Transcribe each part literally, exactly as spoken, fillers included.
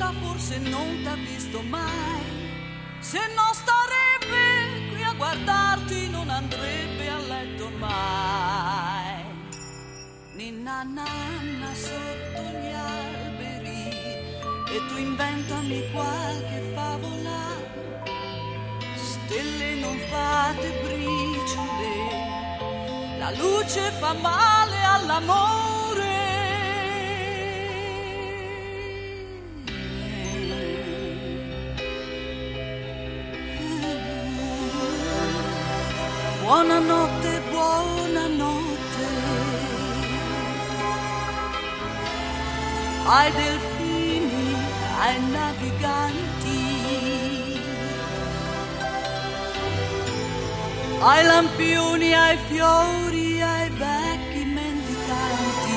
vita forse non t'ha visto mai. Se non starebbe qui a guardarti non andrebbe a letto mai. Ninna nanna sotto gli alberi e tu inventami qualche favola. Stelle non fate briciole, la luce fa male all'amore. Buonanotte, buonanotte ai delfini, ai naviganti, ai lampioni, ai fiori, ai vecchi mendicanti.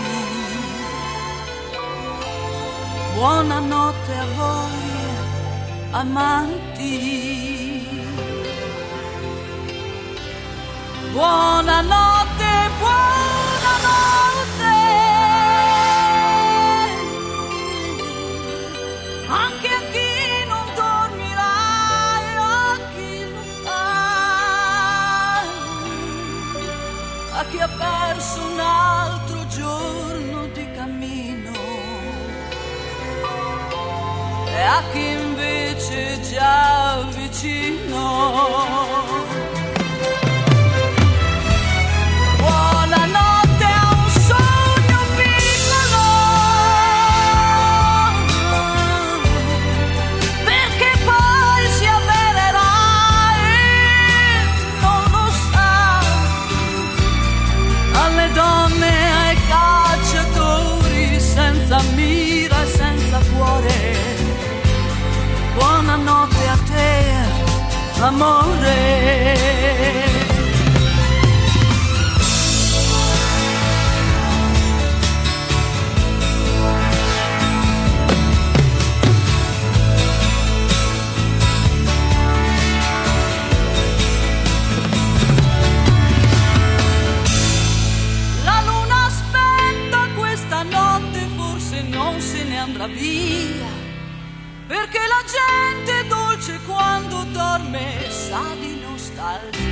Buonanotte a voi, amanti. Buonanotte, buonanotte anche a chi non dormirà e a chi lo fa, a chi ha perso un altro giorno di cammino e a chi invece è già vicino. Buonanotte a un sogno piccolo, perché poi si avvererà e non lo sa. Alle donne, ai cacciatori senza mira e senza cuore. Buonanotte a te, amore. Andrà via, perché la gente è dolce quando dorme, sa di nostalgia.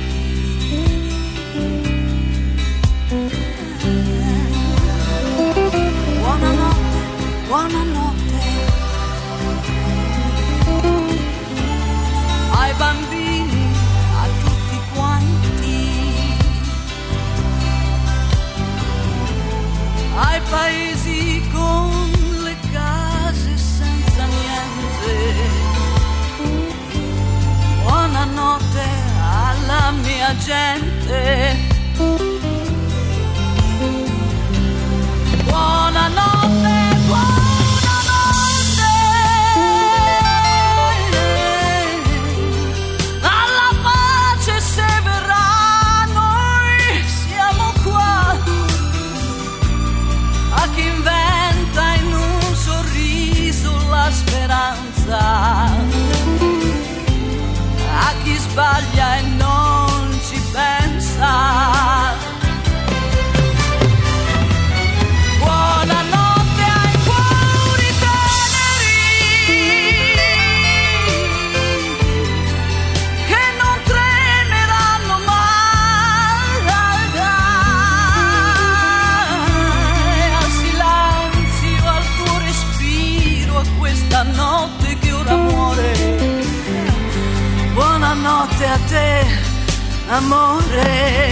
Buonanotte, buonanotte ai bambini, a tutti quanti, ai paesi con case senza niente. Buonanotte alla mia gente. Buonanotte, buonanotte alla pace se verrà, noi siamo qua. A chi inventa in un sorriso la speranza, a chi sbaglia e non ci pensa. Buonanotte ai cuori teneri che non tremeranno mai, al silenzio, al tuo respiro, a questa notte che ora muore. Buonanotte a te, amore.